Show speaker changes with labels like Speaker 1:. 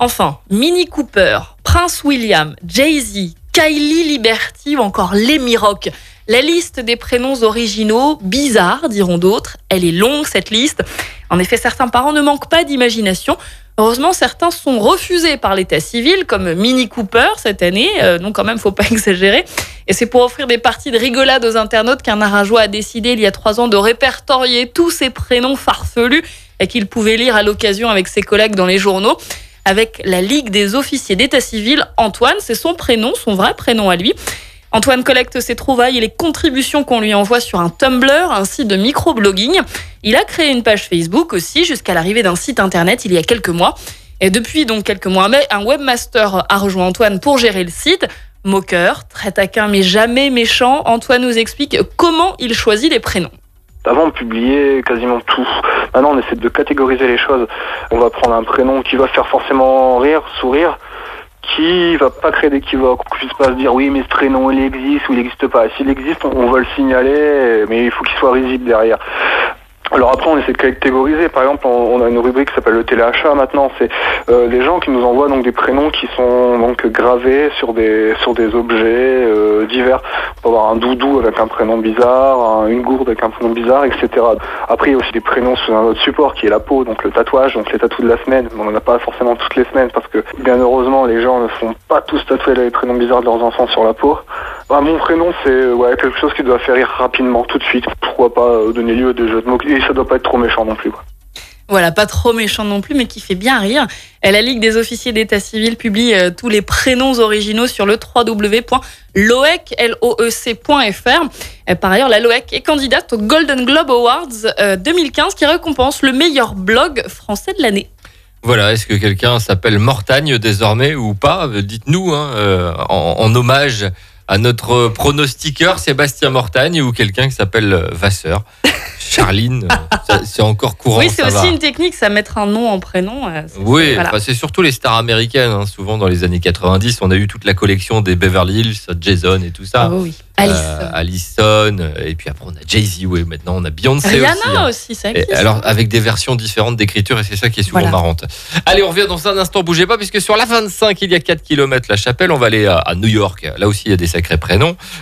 Speaker 1: Enfin, Mini Cooper, Prince William, Jay-Z, Kylie Liberty ou encore Lemmy Rock. La liste des prénoms originaux, bizarres diront d'autres, elle est longue cette liste. En effet, certains parents ne manquent pas d'imagination. Heureusement, certains sont refusés par l'état civil, comme Mini Cooper cette année. Donc quand même, faut pas exagérer. Et c'est pour offrir des parties de rigolade aux internautes qu'un Arageois a décidé il y a 3 ans de répertorier tous ces prénoms farfelus et qu'il pouvait lire à l'occasion avec ses collègues dans les journaux. Avec la Ligue des officiers d'état civil, Antoine, c'est son prénom, son vrai prénom à lui. Antoine collecte ses trouvailles et les contributions qu'on lui envoie sur un Tumblr, un site de microblogging. Il a créé une page Facebook aussi jusqu'à l'arrivée d'un site internet il y a quelques mois. Et depuis donc quelques mois, un webmaster a rejoint Antoine pour gérer le site. Moqueur, très taquin mais jamais méchant, Antoine nous explique comment il choisit les prénoms.
Speaker 2: Avant, on publiait quasiment tout. Maintenant, on essaie de catégoriser les choses. On va prendre un prénom qui va faire forcément rire, sourire, qui va pas créer d'équivoque, qu'on puisse pas se dire oui mais ce prénom il existe ou il n'existe pas. S'il existe, on va le signaler, mais il faut qu'il soit risible derrière. Alors après on essaie de catégoriser, par exemple on a une rubrique qui s'appelle le téléachat maintenant, c'est les gens qui nous envoient donc des prénoms qui sont donc gravés sur des objets divers. On peut avoir un doudou avec un prénom bizarre, une gourde avec un prénom bizarre, etc. Après il y a aussi des prénoms sur un autre support qui est la peau, donc le tatouage, donc les tatous de la semaine. On n'en a pas forcément toutes les semaines parce que bien heureusement les gens ne font pas tous tatouer les prénoms bizarres de leurs enfants sur la peau. Mon prénom c'est quelque chose qui doit faire rire rapidement, tout de suite. Pourquoi pas donner lieu à des jeux de mots, et ça doit pas être trop méchant non plus, quoi.
Speaker 1: Voilà, pas trop méchant non plus, mais qui fait bien rire. La Ligue des officiers d'état civil publie tous les prénoms originaux sur le www.loec.fr. Par ailleurs, la LOEC est candidate au Golden Globe Awards 2015 qui récompense le meilleur blog français de l'année.
Speaker 3: Voilà, est-ce que quelqu'un s'appelle Mortagne désormais ou pas ? Dites-nous, en hommage à notre pronostiqueur Sébastien Mortagne ou quelqu'un qui s'appelle Vasseur. Charline, c'est encore courant.
Speaker 1: Oui, c'est
Speaker 3: ça
Speaker 1: aussi
Speaker 3: va.
Speaker 1: une technique, ça mettre un nom en prénom.
Speaker 3: Oui,
Speaker 1: voilà.
Speaker 3: c'est surtout les stars américaines. Souvent dans les années 90, on a eu toute la collection des Beverly Hills, Jason et tout ça.
Speaker 1: Oh oui,
Speaker 3: Allison, et puis après on a Jay-Z, oui, maintenant on a Beyoncé
Speaker 1: Rihanna
Speaker 3: aussi.
Speaker 1: aussi, ça existe.
Speaker 3: Alors avec des versions différentes d'écriture, et c'est ça qui est souvent marrante. Allez, on revient dans un instant, bougez pas, puisque sur la 25, il y a 4 km la Chapelle, on va aller à New York. Là aussi, il y a des sacrés prénoms.